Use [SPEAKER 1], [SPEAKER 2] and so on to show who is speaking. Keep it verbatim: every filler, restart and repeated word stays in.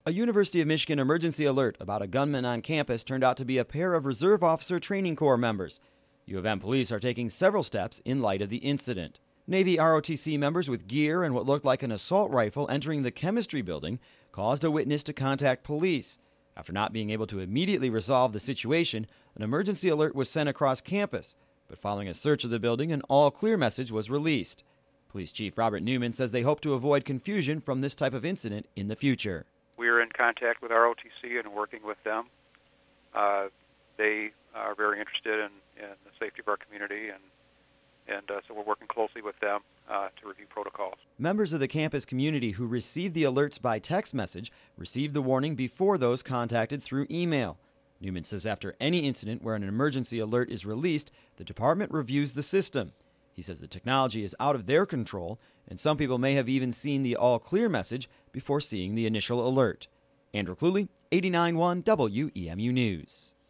[SPEAKER 1] A University of Michigan emergency alert about a gunman on campus turned out to be a pair of Reserve Officer Training Corps members. U of M police are taking several steps in light of the incident. Navy R O T C members with gear and what looked like an assault rifle entering the chemistry building caused a witness to contact police. After not being able to immediately resolve the situation, an emergency alert was sent across campus, but following a search of the building, an all-clear message was released. Police Chief Robert Newman says they hope to avoid confusion from this type of incident in the future.
[SPEAKER 2] We are in contact with R O T C and working with them. Uh, they are very interested in, in the safety of our community, and and uh, so we're working closely with them uh, to review protocols.
[SPEAKER 1] Members of the campus community who received the alerts by text message received the warning before those contacted through email. Newman says after any incident where an emergency alert is released, the department reviews the system. He says the technology is out of their control, and some people may have even seen the all-clear message before seeing the initial alert. Andrew Cluley, eighty-nine point one W E M U News.